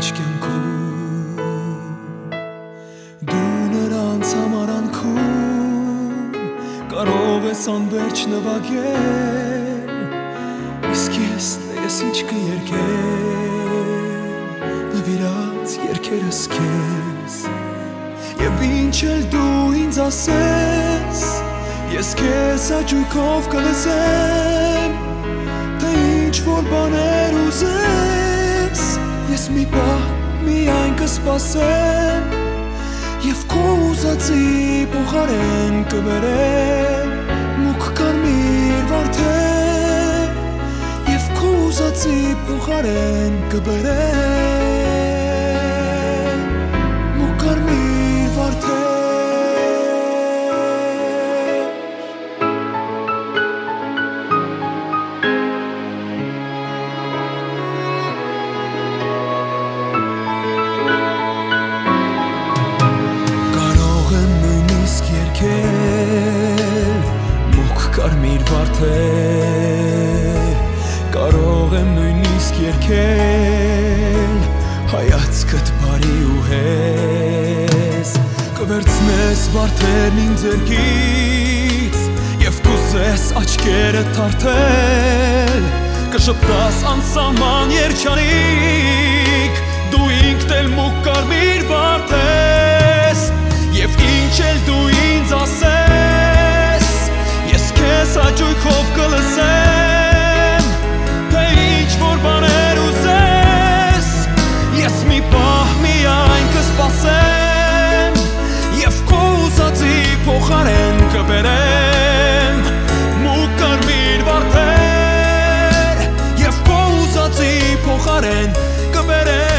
ողջ կյանքում դու նրանց համար անքում կարող ես անվերջ նվագել, իսկ ես ինչ կերքել նվիրած երկերս քեզ, եւ ինչ էլ դու ինձ ասես, ես քեզ հաճույքով կլսեմ, թե ինչ որ բաներ ուզես, ես մի պահ միայն կսպասեմ, եւ քո ուզածի փոխարեն կբերեմ մուգ կարմիր վարդեր, եւ քո ուզածի փոխարեն կբերեմ մուգ կարմիր վարդեր։ Կարմիր վարդեր, կարող եմ նույնիսկ երգել, հայացքդ բարի ու հեզ, կվերցնես վարդերն ինձ ձեռքից, եւ կուզես աչքերդ թարթել, կշպտաս անսահման երջանիկ, դու ինքդ էլ մուգ կարմիր վարդ ես, եւ ինչ էլ դու ինձ ասես, ես հաճույքով կլսեմ, թե ինչ որ բաներ ուզես, ես մի պահ միայն կսպասեմ, եւ քո ուզածի փոխարեն կբերեմ մուգ կարմիր վարդեր, եւ քո ուզածի փոխարեն կբերեմ